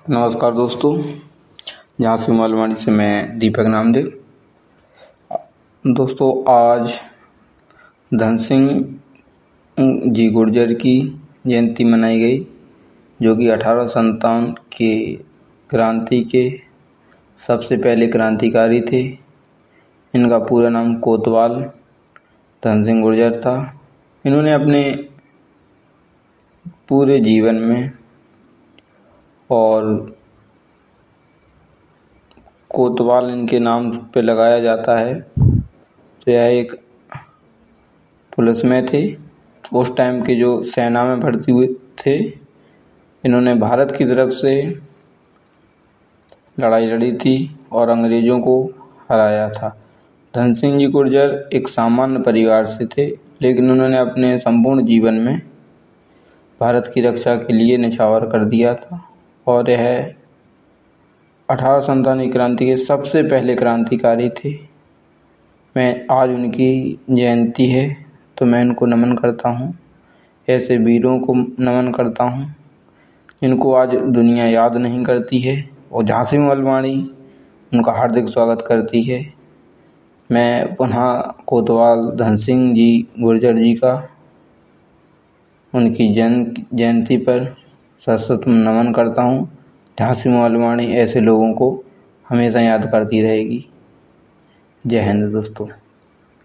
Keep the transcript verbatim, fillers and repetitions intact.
नमस्कार दोस्तों, झांसी मालवाड़ी से मैं दीपक नामदेव। दोस्तों, आज धन सिंह जी गुर्जर की जयंती मनाई गई, जो कि अठारह सौ सत्तावन के क्रांति के सबसे पहले क्रांतिकारी थे। इनका पूरा नाम कोतवाल धन सिंह गुर्जर था। इन्होंने अपने पूरे जीवन में और कोतवाल इनके नाम पे लगाया जाता है, तो यह एक पुलिस में थे। उस टाइम के जो सेना में भर्ती हुए थे, इन्होंने भारत की तरफ से लड़ाई लड़ी थी और अंग्रेज़ों को हराया था। धन सिंह जी गुर्जर एक सामान्य परिवार से थे, लेकिन उन्होंने अपने संपूर्ण जीवन में भारत की रक्षा के लिए न्यौछावर कर दिया था और यह अठारह सौ सत्तावन की क्रांति के सबसे पहले क्रांतिकारी थे। मैं आज उनकी जयंती है तो मैं इनको नमन करता हूँ, ऐसे वीरों को नमन करता हूँ जिनको आज दुनिया याद नहीं करती है, और झांसी मालवाड़ी उनका हार्दिक स्वागत करती है। मैं पुनः कोतवाल धन सिंह जी गुर्जर जी का उनकी जन्म जयंती पर सरस्वती नमन करता हूँ। झांसी मालवाड़ी ऐसे लोगों को हमेशा याद करती रहेगी। जय हिंद दोस्तों।